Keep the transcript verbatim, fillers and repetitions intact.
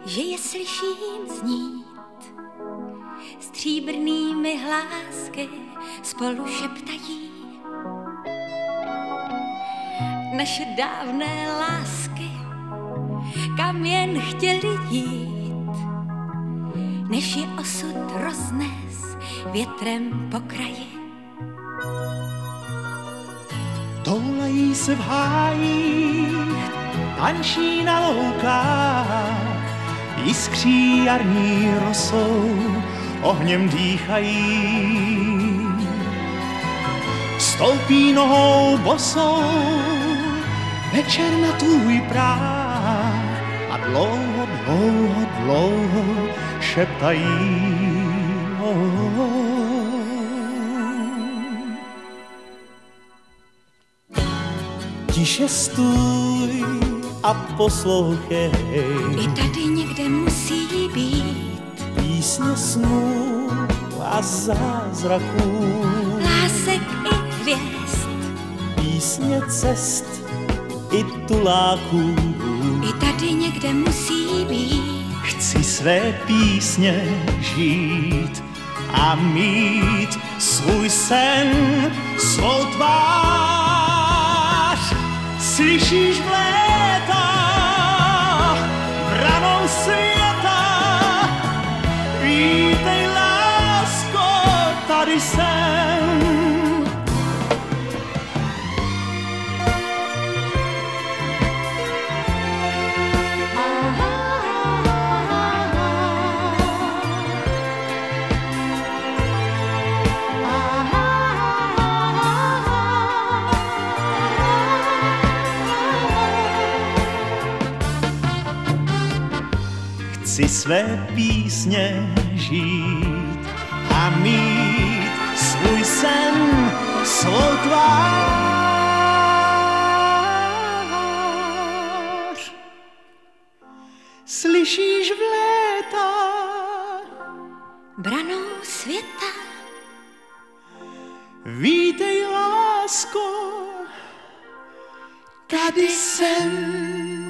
že je slyším znít. Stříbrnými hlásky spolu šeptají naše dávné lásky, kam jen chtěli jít, než je osud roznes větrem po kraji. Toulají se v hájích, tančí na loukách, jiskří jarní rosou, ohněm dýchají. Stoupí nohou bosou večer na tvůj práh a dlouho, dlouho, dlouho šeptají. Tiše stůj a poslouchej. I tady někde musí být Písně snů a zázraků, lásek i hvězd. Písně cest i tuláků. I tady někde musí být Chci své písně žít a mít svůj sen, svou tvář. Slyšíš v léta branou světa, vítej lásko, tady jsem. Chci své písně žít a mít svůj sen, svou tvář. Slyšíš v léta branou světa, vítej lásko, tady jsem.